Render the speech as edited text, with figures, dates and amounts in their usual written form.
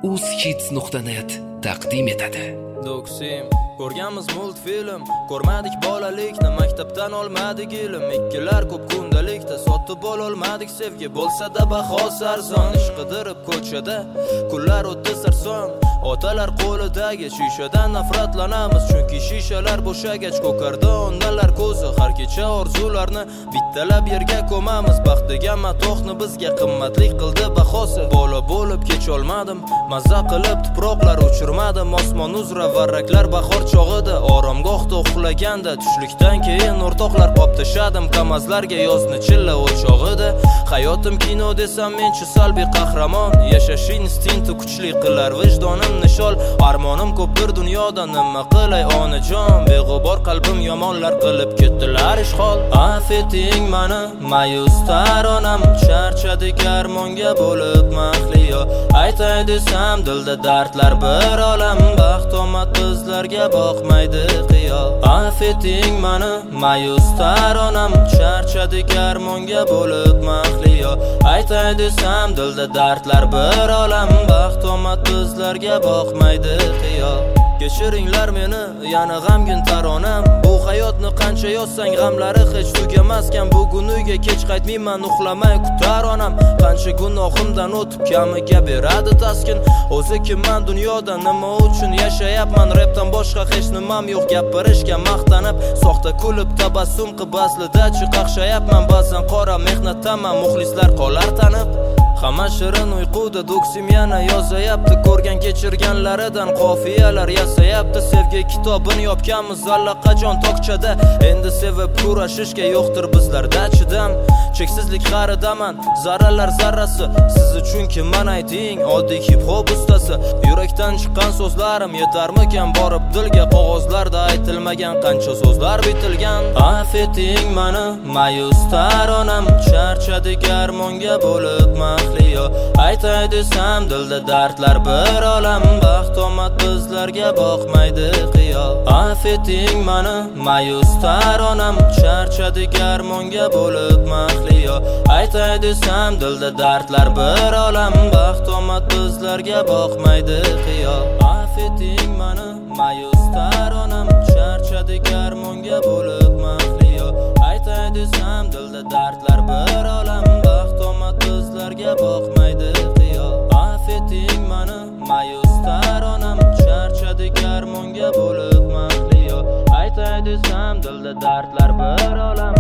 uzhits.net taqdim etadi. Doksim ko'rganmiz multfilm, ko'rmadik bolalikni, maktabdan olmadik ilm, ikkilar ko'p kundalikda sotib ololmadik sevgi, bo'lsa-da bahosi arzon, ish qidirib ko'chada kunlar o'tdi sarson, otalar qo'lidagi shishadan nafratlanamiz, chunki shishalar bo'shagach ko'karda ondalar ko'zi, har kecha orzularni bittalab yerga ko'mamiz, baxt degan matohni bizga qimmatlik qildi bahosi, bola bo'lib kecholmadim, mazza qilib tuproqlar uchirmadim, osmon uzra varraklar bahor chog'ida, oromgohda uxlaganda, tushlikdan keyin o'rtoqlar qoptashadim, kamazlarga yozni chilla o'chog'ida, hayotim kino desam menchi salbiy qahramon, yashash instinkti kuchli qilar vijdonim nishol, armonim ko'pdir dunyoda, nima qilay onajon, beg'ubor qalbim yomonlar qilib ketdilar ishg'ol, afv eting mani mayus taronam, charchadik armonga bo'lib mahliyo, aytay desam dilda dardlar bir olam, baxt omad bizlarga boqmaydi qiyo, afv eting mani mayus taronam, charchadik armonga bo'lib mahliyo, aytay desam dilda dardlar bir olam, baxt omad bizlarga boqmaydi qiyo. Kechiringlar meni, yana g'amgin taronam, bu hayotni qancha yozsang g'amlari hech tugamaskan, bugun uyga kech qaytmayman, uxlamay kutar onam, qancha gunohimdan o'tib kamiga beradi taskin, o'zi kimman dunyoda, nima uchun yashayapman, rapdan boshqa hech nimam yo'q, gapirishga maqtanib, soxta kulib tabassum qilib aslida chiqaqshayapman, ba'zan qora mehnatdaman, muxlislar qolar tanib, hamma shirin uyquda, Doksim yana yozayapti, ko'rgan kechirganlaridan qofiyalar yasayapti, sevgi kitobini yopganmiz allaqachon tokchada, endi sevib kurashishga yo'qdir bizlarda chidam, cheksizlik qaridaman, zarralar zarrasi, siz uchun kimman ayting, oddiy hip-hop ustasi, yurakdan chiqqan so'zlarim yetarmikan borib dilga, qog'ozlarda aytilmagan qancha so'zlar bitilgan, afv eting mani mayus taronam, charchadik armonga bo'lib mahliyo, aytay desam dilda dardlar bir olam, baxt omad bizlarga boqmaydi qiyo, afv eting mani mayus taronam, charchadik armonga bo'lib mahliyo, aytay desam dilda dardlar bir olam, baxt omad bizlarga boqmaydi qiyo, afv eting mani mayus taronam, charchadik armonga bo'lib mahliyo, aytay desam dilda dardlar bir olam, baxt omad bizlarga boqmaydi qiyo, afv eting mani mayus taronam, charchadik armonga bo'lib mahliyo, aytay desam dilda dardlar bir olam,